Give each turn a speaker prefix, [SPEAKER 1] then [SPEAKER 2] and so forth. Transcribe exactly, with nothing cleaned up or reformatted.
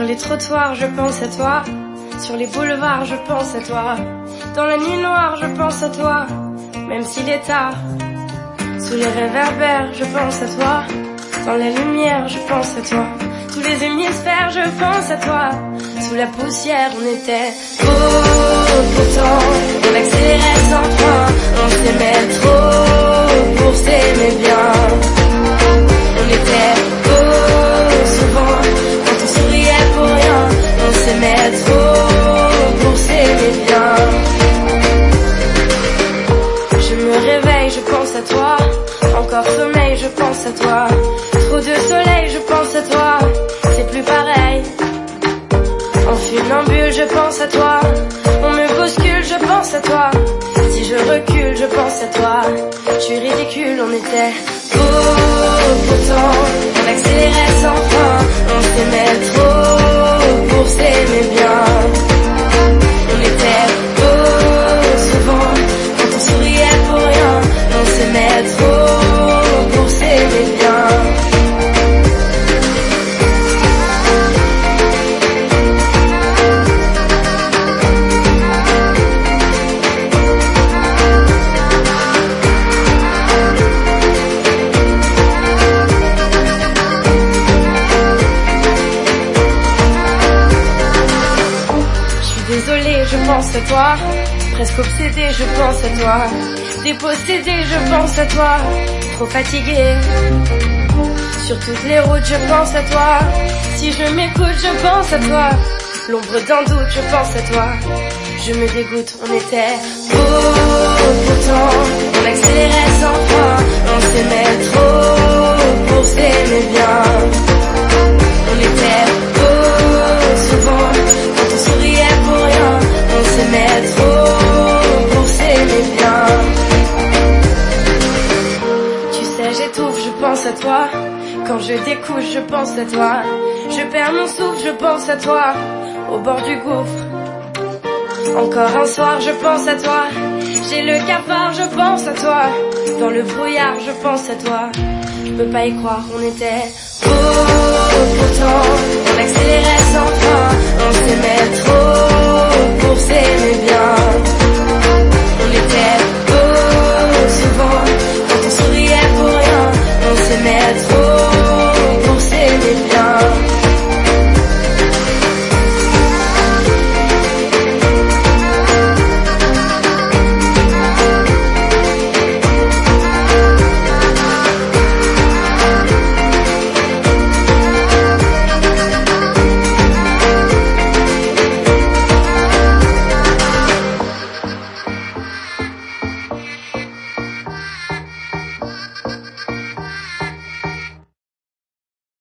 [SPEAKER 1] Sur les trottoirs, je pense à toi. Sur les boulevards, je pense à toi. Dans la nuit noire, je pense à toi. Même s'il est tard. Sous les réverbères, je pense à toi. Dans la lumière, je pense à toi. Tous les hémisphères, je pense à toi. Sous la poussière, on était beau, pourtant on accélérait sans fin. On s'aimait trop pour s'aimer bien. On était beau souvent quand on souriait pour rien. On s'aimait trop pour s'aimer bien. Je me réveille, je pense à toi. Encore sommeil, je pense à toi. Trop de soleil, je pense à toi. C'est plus pareil. En funambule, je pense à toi. On me bouscule, je pense à toi. Si je recule, je pense à toi. Je suis ridicule, on était beau, pourtant on accélérait sans fin. On s'aimait trop pour s'aimer bien. On était beau souvent quand on souriait pour rien. On s'aimait trop pour s'aimer bien. Désolée, je pense à toi. Presque obsédée, je pense à toi. Dépossédée, je pense à toi. Trop fatiguée. Sur toutes les routes, je pense à toi. Si je m'écoute, je pense à toi. L'ombre d'un doute, je pense à toi. Je me dégoûte, on était beau, pourtant on accélérait sans fin. On s'aimait trop pour s'aimer bien. On était beau souvent quand on souriait pour rien. On s'aimait trop pour s'aimer bien. Tu sais, j'étouffe, je pense à toi. Quand je découche, je pense à toi. Je perds mon souffle, je pense à toi. Au bord du gouffre. Encore un soir, je pense à toi. J'ai le cafard, je pense à toi. Dans le brouillard, je pense à toi. Je peux pas y croire, on était beau, pourtant on accélérait sans fin. On s'aimait trop pour s'aimer bien.